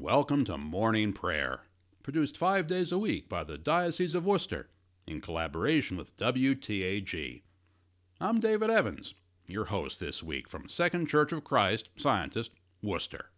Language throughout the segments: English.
welcome to Morning Prayer, produced 5 days a week by the Diocese of Worcester in collaboration with WTAG. I'm David Evans, your host this week from Second Church of Christ, Scientist, Worcester.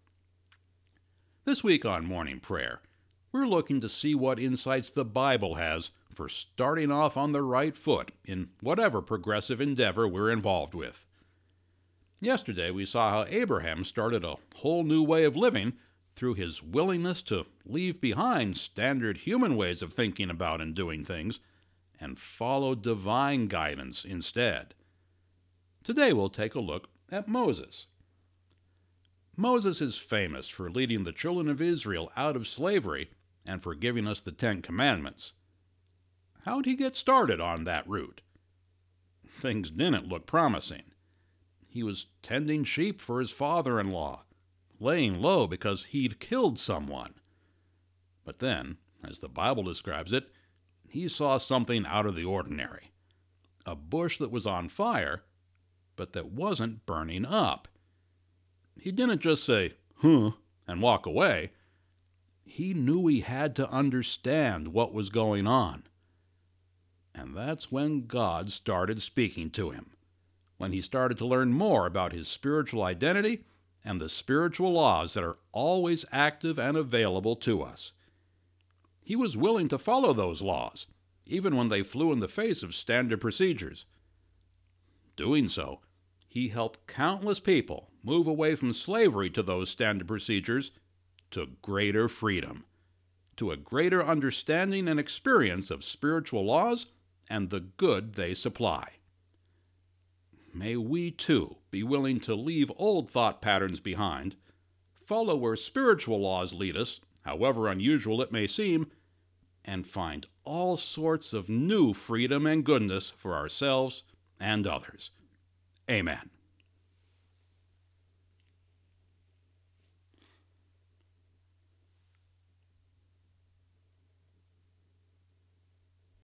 This week on Morning Prayer, we're looking to see what insights the Bible has for starting off on the right foot in whatever progressive endeavor we're involved with. Yesterday, we saw how Abraham started a whole new way of living through his willingness to leave behind standard human ways of thinking about and doing things and follow divine guidance instead. Today, we'll take a look at Moses. Moses is famous for leading the children of Israel out of slavery and for giving us the Ten Commandments. How'd he get started on that route? Things didn't look promising. He was tending sheep for his father-in-law, laying low because he'd killed someone. But then, as the Bible describes it, he saw something out of the ordinary. A bush that was on fire, but that wasn't burning up. He didn't just say, "Huh," and walk away. He knew he had to understand what was going on. And that's when God started speaking to him, when he started to learn more about his spiritual identity and the spiritual laws that are always active and available to us. He was willing to follow those laws, even when they flew in the face of standard procedures. Doing so, he helped countless people move away from slavery to those standard procedures to greater freedom, to a greater understanding and experience of spiritual laws and the good they supply. May we, too, be willing to leave old thought patterns behind, follow where spiritual laws lead us, however unusual it may seem, and find all sorts of new freedom and goodness for ourselves and others. Amen.